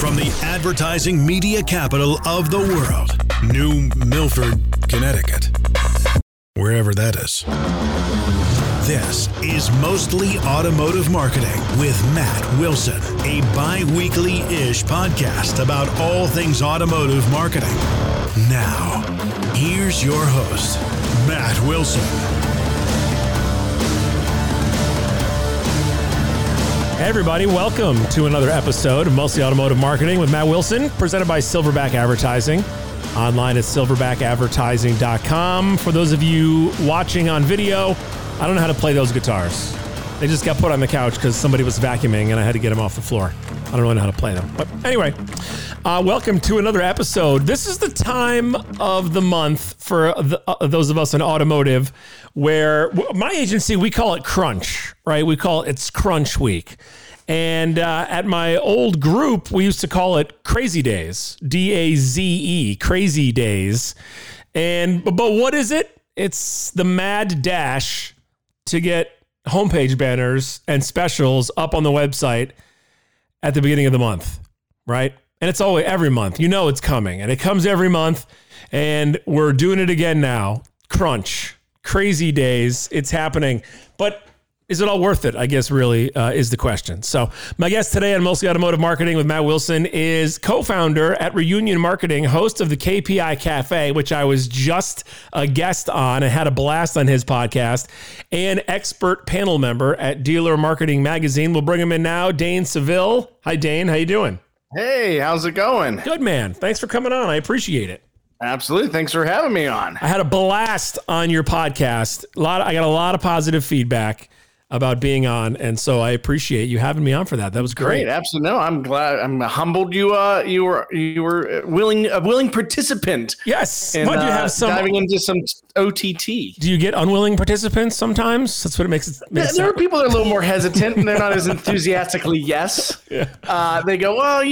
From the advertising media capital of the world, New Milford, Connecticut, wherever that is. This is Mostly Automotive Marketing with Matt Wilson, a bi-weekly-ish podcast about all things automotive marketing. Now, here's your host, Matt Wilson. Hey everybody, welcome to another episode of Mostly Automotive Marketing with Matt Wilson, presented by Silverback Advertising. Online at silverbackadvertising.com. For those of you watching on video, I don't know how to play those guitars. They just got put on the couch because somebody was vacuuming and I had to get them off the floor. I don't really know how to play them. But anyway, welcome to another episode. This is the time of the month for those of us in automotive where my agency, we call it Crunch, right? It's Crunch Week. And at my old group, we used to call it Crazy Days, D-A-Z-E, Crazy Days. But what is it? It's the mad dash to get homepage banners and specials up on the website at the beginning of the month, right? And it's always every month. You know it's coming, and it comes every month, and we're doing it again now. Crunch, Crazy Days, it's happening. But is it all worth it, I guess, really, is the question. So my guest today on Mostly Automotive Marketing with Matt Wilson is co-founder at Reunion Marketing, host of the KPI Cafe, which I was just a guest on and had a blast on his podcast, and expert panel member at Dealer Marketing Magazine. We'll bring him in now, Dane Seville. Hi, Dane. How you doing? Hey, how's it going? Good, man. Thanks for coming on. I appreciate it. Absolutely. Thanks for having me on. I had a blast on your podcast. I got a lot of positive feedback about being on, and so I appreciate you having me on for that. That was great. Absolutely. No, I'm glad. I'm humbled. You were a willing participant. Yes. And, do you have some diving into some OTT? Do you get unwilling participants sometimes? That's what it makes it. There are people that are a little more hesitant, and they're not as enthusiastically yes. Yeah. They go, well,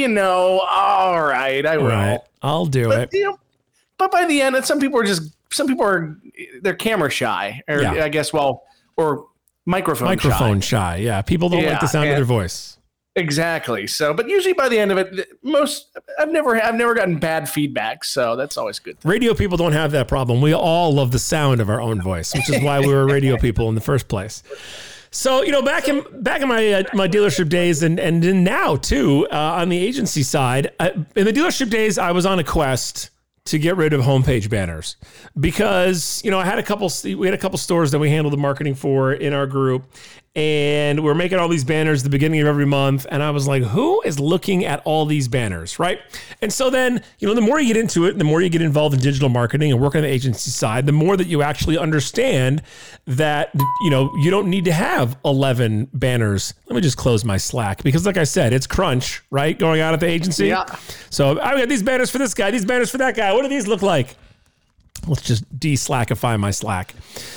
all right, I will. Right. I'll do it. But by the end, some people are they're camera shy, or yeah. I guess, or microphone shy. Yeah. People don't like the sound of their voice. Exactly. So, but usually by the end of it, I've never gotten bad feedback. So that's always good. Radio people don't have that problem. We all love the sound of our own voice, which is why we were radio people in the first place. So, back in my dealership days and now too, on the agency side, in the dealership days, I was on a quest to get rid of homepage banners because, we had a couple stores that we handled the marketing for in our group, and we're making all these banners at the beginning of every month. And I was like, who is looking at all these banners? Right. And so then, the more you get into it, the more you get involved in digital marketing and work on the agency side, the more that you actually understand that, you don't need to have 11 banners. Let me just close my Slack because like I said, it's crunch, right? Going on at the agency. Yeah. So I got these banners for this guy, these banners for that guy. What do these look like? Let's just de-Slackify my Slack.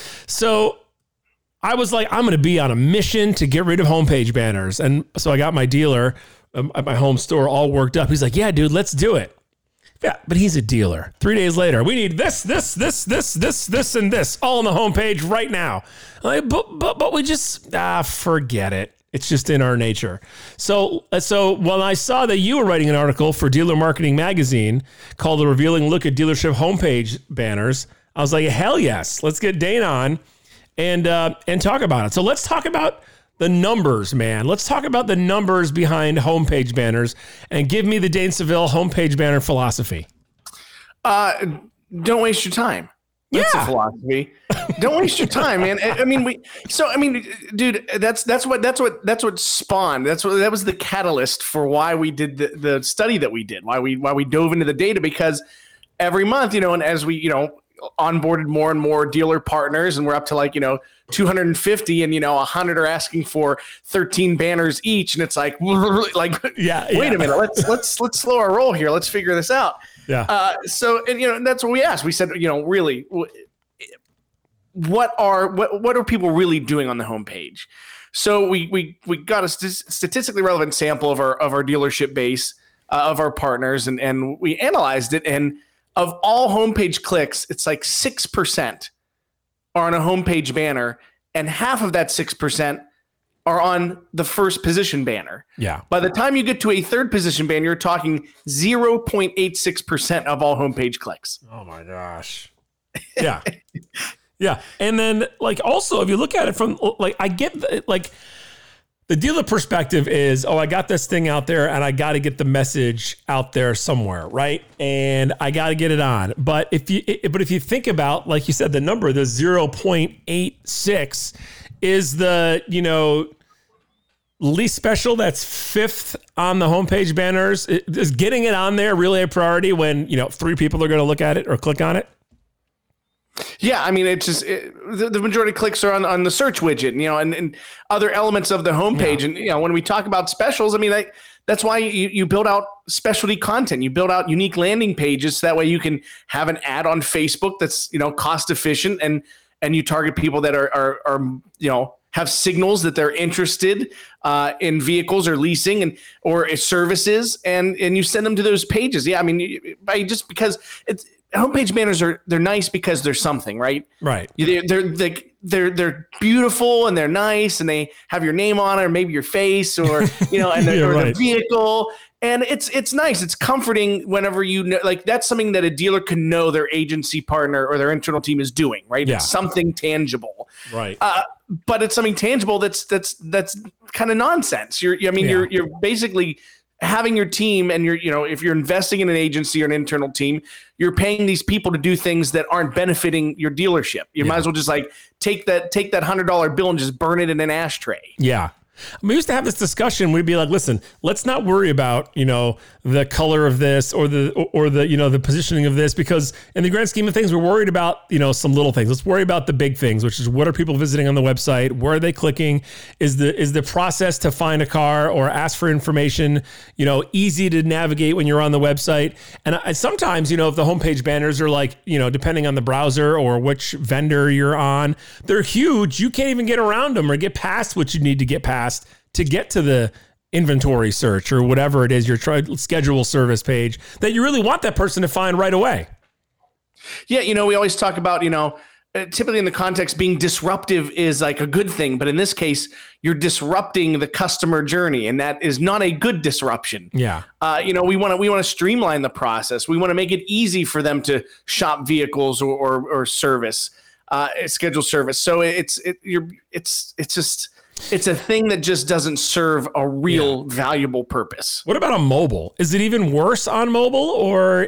So I was like, I'm going to be on a mission to get rid of homepage banners. And so I got my dealer at my home store all worked up. He's like, yeah, dude, let's do it. Yeah, but he's a dealer. 3 days later, we need this, and this all on the homepage right now. I'm like, but we just, forget it. It's just in our nature. So when I saw that you were writing an article for Dealer Marketing Magazine called The Revealing Look at Dealership Homepage Banners, I was like, hell yes, let's get Dane on and talk about it. So let's talk about the numbers, man. Let's talk about the numbers behind homepage banners and give me the Dane Seville homepage banner philosophy. Don't waste your time. That's a philosophy. Don't waste your time, man. Dude, that's what spawned. That was the catalyst for why we did the study that we did. Why we dove into the data, because every month, and as we, onboarded more and more dealer partners, and we're up to 250, and 100 are asking for 13 banners each, and it's like wait a minute, let's slow our roll here. Let's figure this out. Yeah. And that's what we asked. We said, really, what are people really doing on the homepage? So we got a statistically relevant sample of our dealership base, of our partners, and we analyzed it, and of all homepage clicks, it's like 6% are on a homepage banner, and half of that 6% are on the first position banner. Yeah. By the time you get to a third position banner, you're talking 0.86% of all homepage clicks. Oh my gosh. Yeah. Yeah. And then like, also, if you look at it from like, I get like the dealer perspective is, I got this thing out there and I got to get the message out there somewhere. Right. And I got to get it on. But if you think about, like you said, the number, the 0.86 is the, least special, that's fifth on the homepage banners. Is getting it on there really a priority when, 3 people are going to look at it or click on it? Yeah, I mean, it's just the majority of clicks are on the search widget, and other elements of the homepage. Yeah. And, when we talk about specials, I mean, that's why you build out specialty content. You build out unique landing pages. So that way you can have an ad on Facebook that's, cost efficient and you target people that are have signals that they're interested in vehicles or leasing or services, and you send them to those pages. Yeah, I mean, because homepage banners they're nice because they're something, right? Right. They're beautiful and they're nice and they have your name on it or maybe your face or and the vehicle. And it's nice. It's comforting whenever that's something that a dealer can know their agency partner or their internal team is doing, right? Yeah. It's something tangible, right? But it's something tangible that's kind of nonsense. You're basically having your team, and if you're investing in an agency or an internal team, you're paying these people to do things that aren't benefiting your dealership. You might as well just take that $100 bill and just burn it in an ashtray. Yeah. We used to have this discussion. We'd be like, listen, let's not worry about, the color of this or the positioning of this, because in the grand scheme of things, we're worried about, some little things. Let's worry about the big things, which is what are people visiting on the website? Where are they clicking? Is the process to find a car or ask for information, easy to navigate when you're on the website? And sometimes, if the homepage banners are like, depending on the browser or which vendor you're on, they're huge. You can't even get around them or get past what you need to get past to get to the inventory search or whatever it is, your schedule service page that you really want that person to find right away. Yeah. We always talk about, typically in the context, being disruptive is like a good thing. But in this case, you're disrupting the customer journey, and that is not a good disruption. Yeah. We want to streamline the process. We want to make it easy for them to shop vehicles or service, schedule service. So it's a thing that just doesn't serve a real valuable purpose. What about on mobile? Is it even worse on mobile, or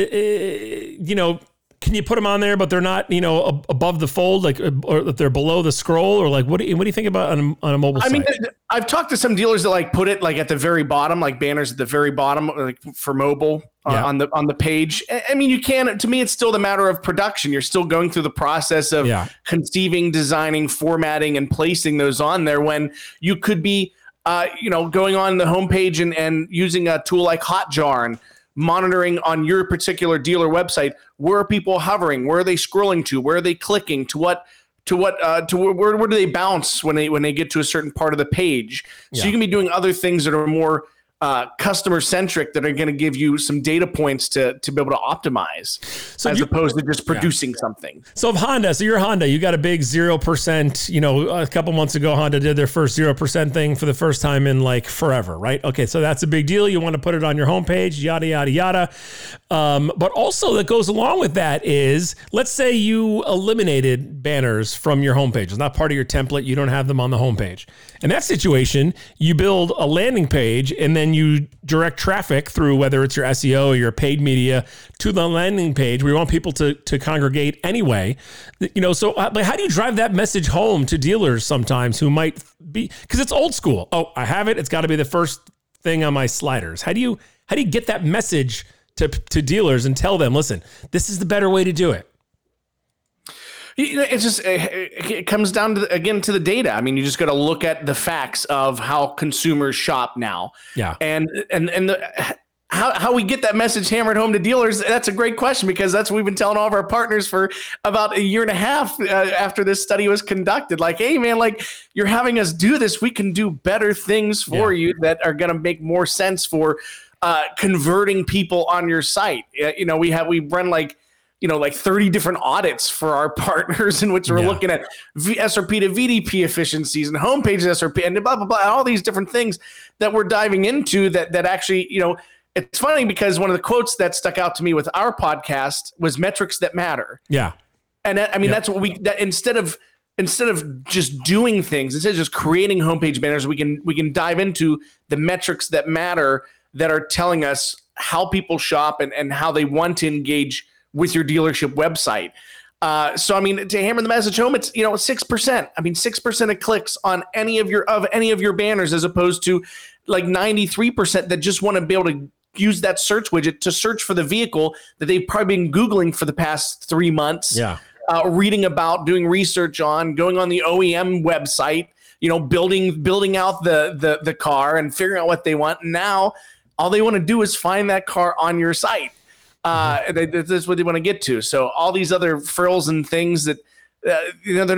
can you put them on there, but they're not, above the fold, or that they're below the scroll, or what do you think about on a mobile site? I mean, I've talked to some dealers that put it at the very bottom, banners at the very bottom, for mobile on the page. I mean, you can. To me, it's still the matter of production. You're still going through the process of conceiving, designing, formatting, and placing those on there, when you could be, going on the homepage and using a tool like Hotjar and monitoring on your particular dealer website, where are people hovering, where are they scrolling to, where are they clicking, where do they bounce when they get to a certain part of the page. So you can be doing other things that are more customer centric, that are going to give you some data points to be able to optimize, as opposed to just producing something. So if Honda, you're Honda, you got a big 0%, a couple months ago, Honda did their first 0% thing for the first time in forever, right? Okay. So that's a big deal. You want to put it on your homepage, yada, yada, yada. But also that goes along with that is, let's say you eliminated banners from your homepage. It's not part of your template. You don't have them on the homepage. In that situation, you build a landing page, and then you direct traffic through, whether it's your SEO or your paid media, to the landing page where you want people to congregate anyway. So how do you drive that message home to dealers sometimes who might be, because it's old school. Oh, I have it. It's got to be the first thing on my sliders. How do you get that message to dealers and tell them, listen, this is the better way to do it? It's just, it comes down to the data. I mean, you just got to look at the facts of how consumers shop now. Yeah. And how we get that message hammered home to dealers, that's a great question, because that's what we've been telling all of our partners for about a year and a half after this study was conducted. Hey man, you're having us do this. We can do better things for you that are going to make more sense for converting people on your site. We run like 30 different audits for our partners in which we're looking at SRP to VDP efficiencies and homepage SRP and blah, blah, blah, all these different things that we're diving into that actually, it's funny because one of the quotes that stuck out to me with our podcast was metrics that matter. Yeah. And that's what instead of just doing things, instead of just creating homepage banners, we can dive into the metrics that matter that are telling us how people shop and how they want to engage with your dealership website. So, to hammer the message home, it's, 6%. 6% of clicks on any of your banners, as opposed to like 93% that just want to be able to use that search widget to search for the vehicle that they've probably been Googling for the past 3 months. Yeah. Reading about, doing research on, going on the OEM website, building out the car and figuring out what they want. And now all they want to do is find that car on your site. That's what they want to get to. So all these other frills and things that, they're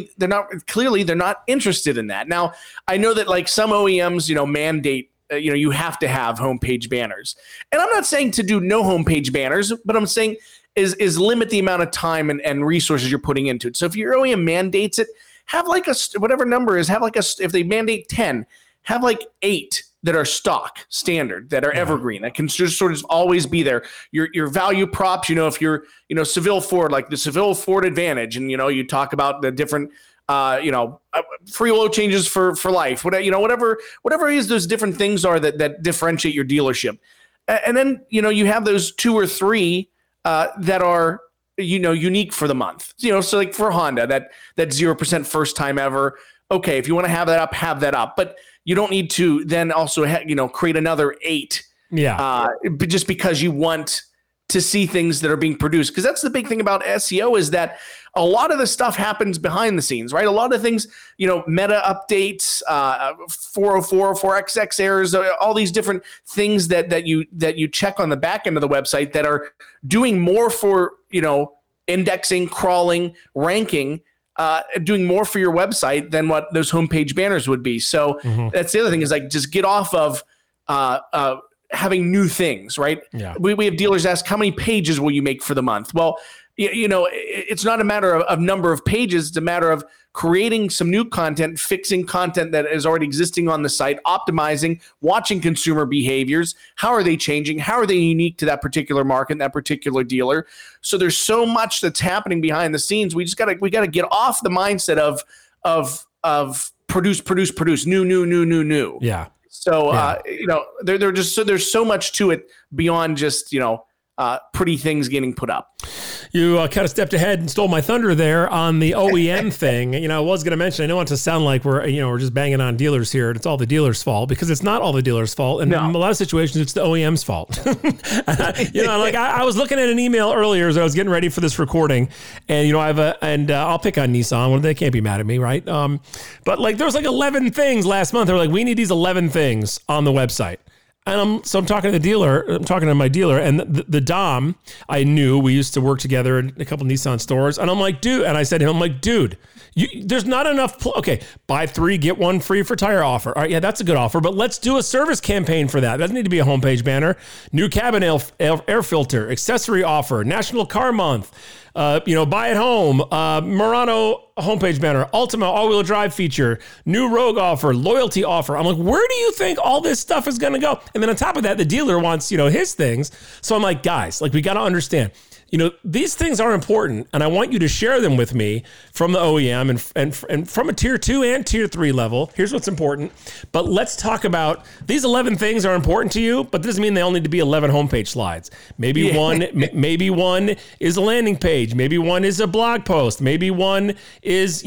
not interested in that. Now, I know that like some OEMs, mandate, you have to have homepage banners. And I'm not saying to do no homepage banners, but I'm saying is limit the amount of time and resources you're putting into it. So if your OEM mandates it, have like whatever number is, if they mandate 10, have like 8 that are stock standard, that are evergreen, that can just sort of always be there. Your value props, if you're, Seville Ford, like the Seville Ford Advantage, and, you talk about the different, free oil changes for life, whatever is those different things are that differentiate your dealership. And then, you have those 2 or 3 that are, unique for the month. So like for Honda, that 0% first time ever. Okay, if you want to have that up, but you don't need to then also create another 8. Yeah. Just because you want to see things that are being produced, because that's the big thing about SEO is that a lot of the stuff happens behind the scenes, right? A lot of things, meta updates, 404, 4XX errors, all these different things that you check on the back end of the website that are doing more for, indexing, crawling, ranking, doing more for your website than what those homepage banners would be. So that's the other thing is like, just get off of having new things, right? Yeah. We have dealers ask, how many pages will you make for the month? Well, it's not a matter of number of pages. It's a matter of creating some new content, fixing content that is already existing on the site, optimizing, watching consumer behaviors. How are they changing? How are they unique to that particular market, that particular dealer? So there's so much that's happening behind the scenes. We gotta get off the mindset of produce, new. Yeah. So there's so much to it beyond just pretty things getting put up. You kind of stepped ahead and stole my thunder there on the OEM thing. I was going to mention, I don't want it to sound like we're just banging on dealers here and it's all the dealer's fault, because it's not all the dealer's fault. And in a lot of situations, it's the OEM's fault. I was looking at an email earlier as I was getting ready for this recording, and I'll pick on Nissan. Well, they can't be mad at me, right? But like there was like 11 things last month. They were like, we need these 11 things on the website. And I'm talking to my dealer, and the Dom, I knew, we used to work together in a couple of Nissan stores. And I'm like, dude, and I said to him, dude, there's not enough. Okay, buy 3, get 1 free for tire offer. All right, yeah, that's a good offer, but let's do a service campaign for that. It doesn't need to be a homepage banner. New cabin air filter, accessory offer, National Car Month, buy at home, Murano homepage banner, Ultima all-wheel drive feature, new Rogue offer, loyalty offer. I'm like, where do you think all this stuff is going to go? And then on top of that, the dealer wants, his things. So I'm like, guys, we got to understand, these things are important, and I want you to share them with me from the OEM and from a tier 2 and tier 3 level. Here's what's important. But let's talk about these 11 things are important to you, but this doesn't mean they all need to be 11 homepage slides. Maybe one is a landing page. Maybe one is a blog post. Maybe one is,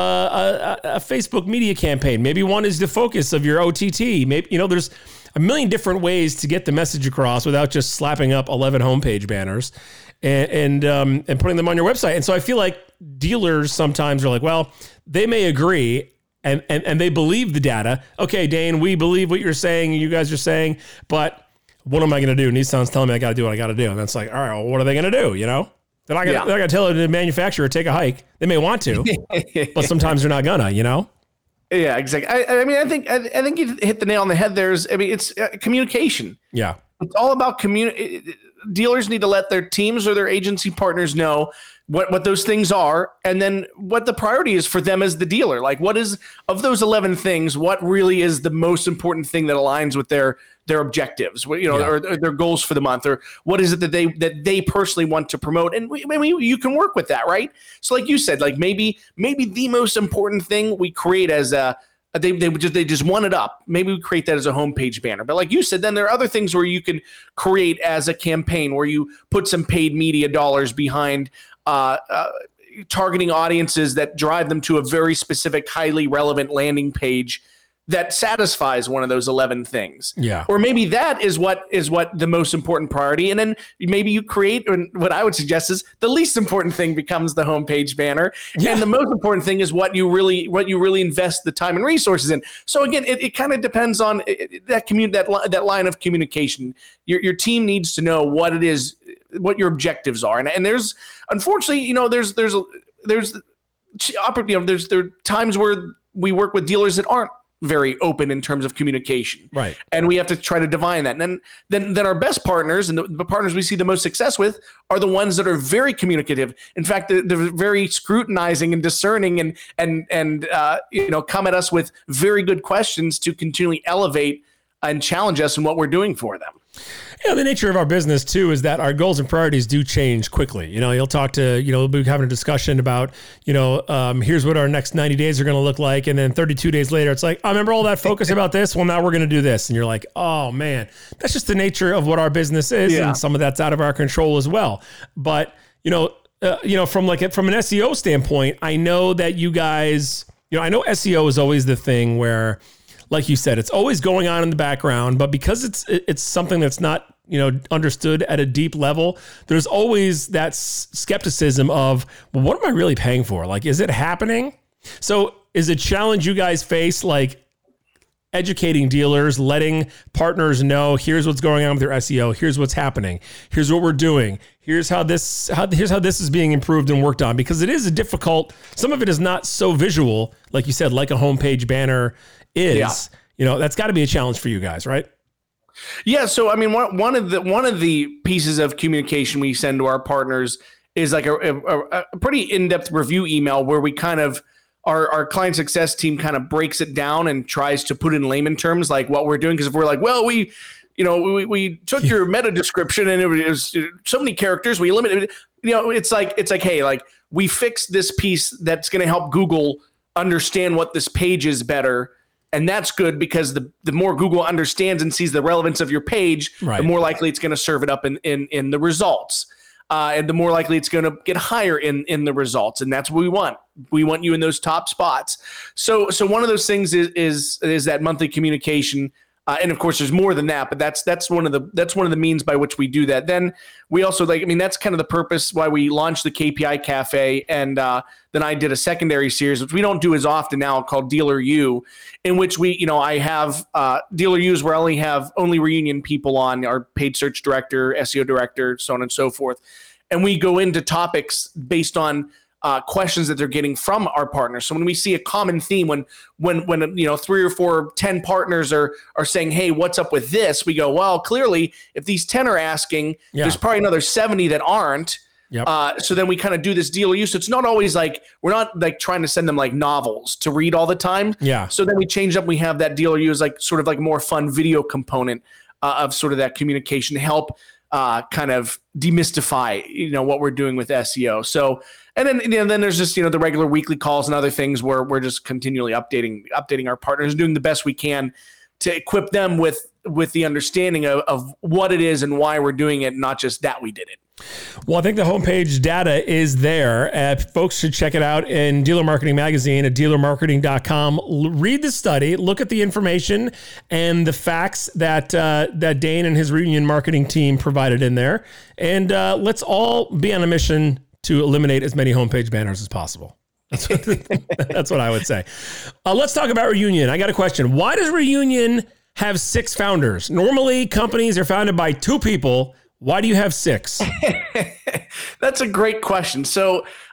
a Facebook media campaign. Maybe one is the focus of your OTT. Maybe, there's a million different ways to get the message across without just slapping up 11 homepage banners and putting them on your website. And so I feel like dealers sometimes are like, well, they may agree and they believe the data. Okay, Dane, we believe what you're saying, you guys are saying, but what am I going to do? Nissan's telling me I got to do what I got to do. And that's like, all right, well, what are they going to do? They're not going to tell the manufacturer to take a hike. They may want to, but sometimes they're not gonna, Yeah, exactly. I think you hit the nail on the head. It's communication. Yeah. It's all about community. Dealers need to let their teams or their agency partners know what those things are, and then what the priority is for them as the dealer. Like, what is, of those 11 things, what really is the most important thing that aligns with their objectives, or their goals for the month, or what is it that they personally want to promote? And you can work with that, right? So like you said, like maybe the most important thing we create as they just want it up. Maybe we create that as a homepage banner. But like you said, then there are other things where you can create as a campaign where you put some paid media dollars behind targeting audiences that drive them to a very specific, highly relevant landing page that satisfies one of those 11 things. Yeah. Or maybe that is what the most important priority. And then maybe you create, and what I would suggest is the least important thing becomes the homepage banner. Yeah. And the most important thing is what you really invest the time and resources in. So again, it kind of depends on that line of communication. Your team needs to know what it is, what your objectives are. And there's, unfortunately, there are times where we work with dealers that aren't very open in terms of communication. Right. And we have to try to divine that. And then our best partners and the partners we see the most success with are the ones that are very communicative. In fact, they're very scrutinizing and discerning and come at us with very good questions to continually elevate and challenge us in what we're doing for them. Yeah, the nature of our business too is that our goals and priorities do change quickly. You'll talk to, we'll be having a discussion about, here's what our next 90 days are going to look like. And then 32 days later, it's like, I remember all that focus about this. Well, now we're going to do this. And you're like, oh man, that's just the nature of what our business is. Yeah. And some of that's out of our control as well. But, from an SEO standpoint, I know that you guys, I know SEO is always the thing where, like you said, it's always going on in the background, but because it's something that's not, understood at a deep level, there's always that skepticism of, well, what am I really paying for? Like, is it happening? So is a challenge you guys face, like educating dealers, letting partners know, here's what's going on with their SEO. Here's what's happening. Here's what we're doing. Here's how this is being improved and worked on, because it is a difficult, some of it is not so visual, like you said, like a homepage banner is, that's got to be a challenge for you guys, right? Yeah. So, I mean, one of the pieces of communication we send to our partners is like a pretty in-depth review email where we kind of, our client success team kind of breaks it down and tries to put in layman terms, like what we're doing. Cause if we're like, well, we took your meta description and it was so many characters, we eliminated, it's like, hey, like we fixed this piece that's going to help Google understand what this page is better. And that's good because the more Google understands and sees the relevance of your page, right, the more likely it's going to serve it up in the results. And the more likely it's going to get higher in the results. And that's what we want. We want you in those top spots. So one of those things is that monthly communication. And of course, there's more than that, but that's one of the means by which we do that. Then we also that's kind of the purpose why we launched the KPI Cafe, and then I did a secondary series, which we don't do as often now, called Dealer U, in which I have Dealer U's where I only reunion people on, our paid search director, SEO director, so on and so forth, and we go into topics based on questions that they're getting from our partners. So when we see a common theme, when 3 or 4, 10 partners are saying, hey, what's up with this? We go, well, clearly if these 10 are asking, there's probably another 70 that aren't. Yep. So then we kind of do this Dealer U. So it's not always like, we're not like trying to send them like novels to read all the time. Yeah. So then we change up. We have that Dealer U as like sort of like more fun video component of sort of that communication to help kind of demystify, what we're doing with SEO. So, and then there's just, the regular weekly calls and other things where we're just continually updating our partners, doing the best we can to equip them with the understanding of what it is and why we're doing it, not just that we did it. Well, I think the homepage data is there. Folks should check it out in Dealer Marketing Magazine at dealermarketing.com. Read the study, look at the information and the facts that Dane and his reunion marketing team provided in there. And let's all be on a mission to eliminate as many homepage banners as possible. That's what I would say. Let's talk about Reunion. I got a question. Why does Reunion have 6 founders? Normally, companies are founded by 2 people. Why do you have 6? That's a great question. So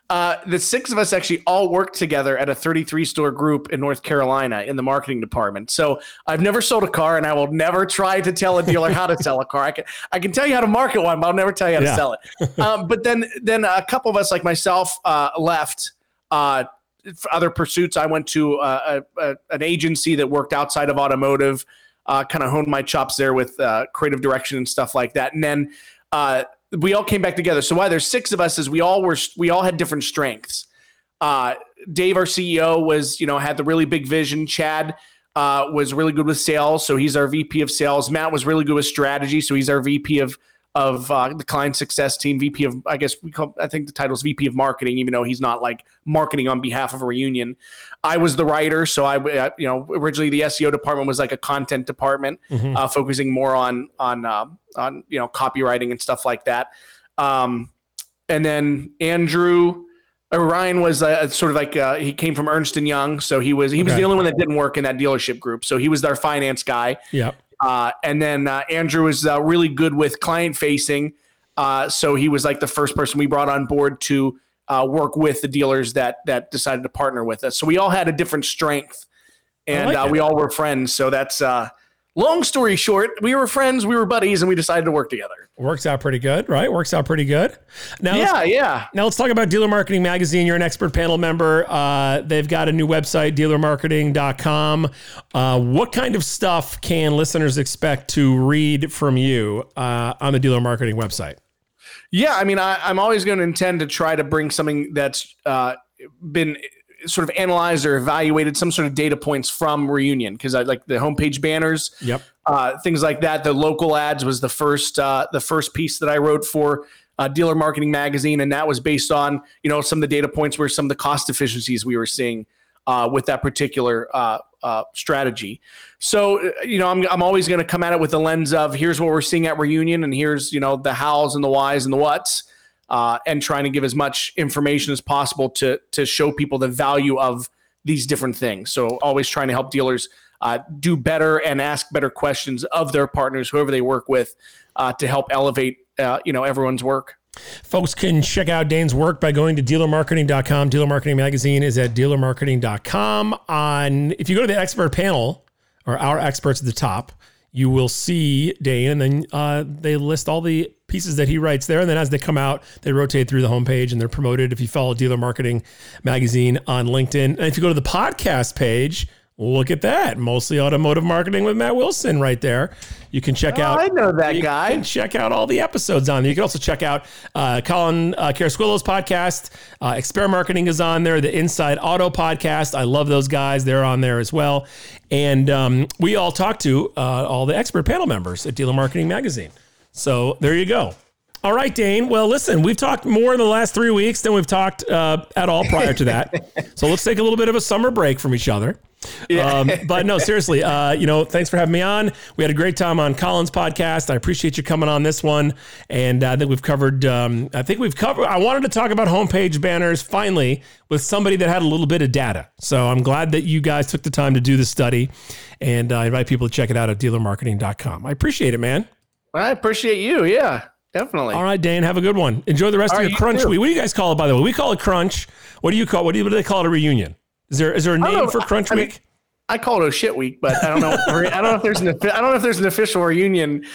The 6 of us actually all worked together at a 33-store group in North Carolina in the marketing department. So I've never sold a car, and I will never try to tell a dealer how to sell a car. I can tell you how to market one, but I'll never tell you how to sell it. But then a couple of us, like myself, left for other pursuits. I went to an agency that worked outside of automotive, kind of honed my chops there with creative direction and stuff like that. And then we all came back together. So why there's 6 of us is we all had different strengths. Dave, our CEO, was, had the really big vision. Chad was really good with sales, so he's our VP of sales. Matt was really good with strategy, so he's our VP of the client success team, VP of, I think the title is VP of marketing, even though he's not like marketing on behalf of a reunion. I was the writer. So originally the SEO department was like a content department, focusing more on copywriting and stuff like that. And then Ryan was sort of like, he came from Ernst & Young. So he was the only one that didn't work in that dealership group. So he was our finance guy. Yeah. And then Andrew was really good with client facing. So he was like the first person we brought on board to work with the dealers that decided to partner with us. So we all had a different strength, and we all were friends. So that's long story short, we were friends, we were buddies, and we decided to work together. Works out pretty good, right? Works out pretty good. Now, Now let's talk about Dealer Marketing Magazine. You're an expert panel member. They've got a new website, dealermarketing.com. What kind of stuff can listeners expect to read from you on the Dealer Marketing website? Yeah, I mean, I'm always going to intend to try to bring something that's been sort of analyzed or evaluated, some sort of data points from Reunion, because I like the homepage banners, things like that. The local ads was the first piece that I wrote for Dealer Marketing Magazine, and that was based on some of the data points were some of the cost efficiencies we were seeing with that particular strategy. So I'm always going to come at it with the lens of here's what we're seeing at Reunion, and here's the hows and the whys and the whats. And trying to give as much information as possible to show people the value of these different things. So always trying to help dealers do better and ask better questions of their partners, whoever they work with, to help elevate everyone's work. Folks can check out Dane's work by going to dealermarketing.com. Dealer Marketing Magazine is at dealermarketing.com. If you go to the expert panel, or our experts at the top, you will see Dane, and then they list all the pieces that he writes there. And then as they come out, they rotate through the homepage and they're promoted. If you follow Dealer Marketing Magazine on LinkedIn, and if you go to the podcast page, look at that. Mostly Automotive Marketing with Matt Wilson right there. You can check out. I know that guy. You can check out all the episodes on there. You can also check out Colin Carasquillo's podcast. Expert Marketing is on there. The Inside Auto podcast. I love those guys. They're on there as well. And we all talk to all the expert panel members at Dealer Marketing Magazine. So there you go. All right, Dane. Well, listen, we've talked more in the last 3 weeks than we've talked at all prior to that. So let's take a little bit of a summer break from each other. But no, seriously, thanks for having me on. We had a great time on Colin's podcast. I appreciate you coming on this one. And I think we've covered, I wanted to talk about homepage banners finally with somebody that had a little bit of data. So I'm glad that you guys took the time to do the study, and I invite people to check it out at dealermarketing.com. I appreciate it, man. I appreciate you. Yeah, definitely. All right, Dane, have a good one. Enjoy the rest of your crunch week. What do you guys call it, by the way? We call it crunch. What do you call? What do they call it? A reunion? Is there a name for crunch week? I call it a shit week, but I don't know. I don't know if there's an official reunion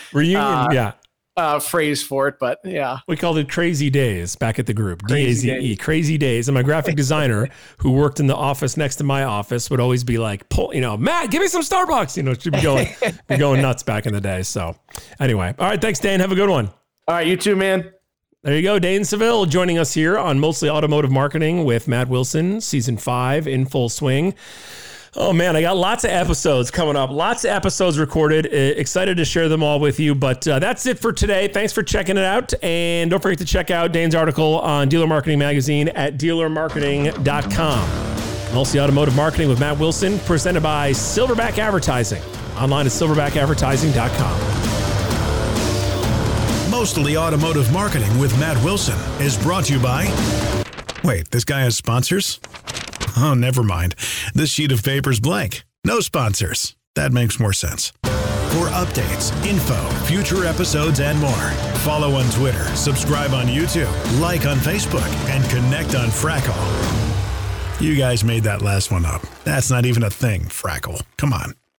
phrase for it, but yeah. We called it crazy days back at the group. DAZE, crazy days. And my graphic designer who worked in the office next to my office would always be like, Matt, give me some Starbucks. She'd be going nuts back in the day. So anyway, all right. Thanks, Dane. Have a good one. All right. You too, man. There you go. Dane Seville joining us here on Mostly Automotive Marketing with Matt Wilson, season 5 in full swing. Oh man, I got lots of episodes coming up. Lots of episodes recorded. Excited to share them all with you. But that's it for today. Thanks for checking it out. And don't forget to check out Dane's article on Dealer Marketing Magazine at dealermarketing.com. Mostly Automotive Marketing with Matt Wilson, presented by Silverback Advertising. Online at silverbackadvertising.com. Mostly Automotive Marketing with Matt Wilson is brought to you by... Wait, this guy has sponsors? Oh, never mind. This sheet of paper's blank. No sponsors. That makes more sense. For updates, info, future episodes, and more, follow on Twitter, subscribe on YouTube, like on Facebook, and connect on Frackle. You guys made that last one up. That's not even a thing, Frackle. Come on.